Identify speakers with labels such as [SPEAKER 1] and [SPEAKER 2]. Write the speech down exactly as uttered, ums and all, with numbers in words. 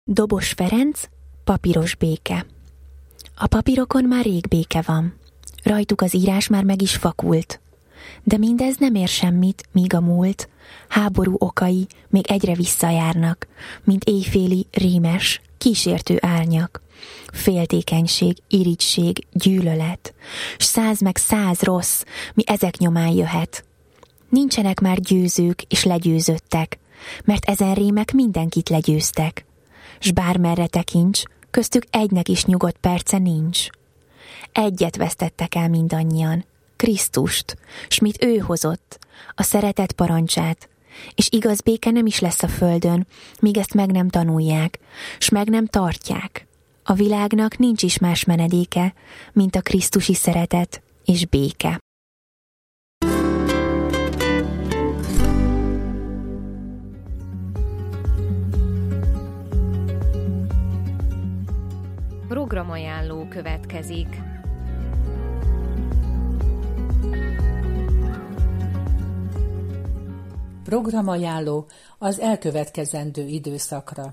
[SPEAKER 1] Dobos Ferenc, papíros béke. A papírokon már rég béke van. Rajtuk az írás már meg is fakult. De mindez nem ér semmit, míg a múlt, háború okai még egyre visszajárnak, mint éjféli rémes, kísértő árnyak. Féltékenység, irigység, gyűlölet, s száz meg száz rossz, mi ezek nyomán jöhet. Nincsenek már győzők és legyőzöttek, mert ezen rémek mindenkit legyőztek. S bármerre tekints, köztük egynek is nyugodt perce nincs. Egyet vesztettek el mindannyian, Krisztust, s mit ő hozott, a szeretet parancsát, és igaz béke nem is lesz a földön, míg ezt meg nem tanulják, s meg nem tartják. A világnak nincs is más menedéke, mint a krisztusi szeretet és béke.
[SPEAKER 2] Programajánló következik.
[SPEAKER 3] Programajánló az elkövetkezendő időszakra.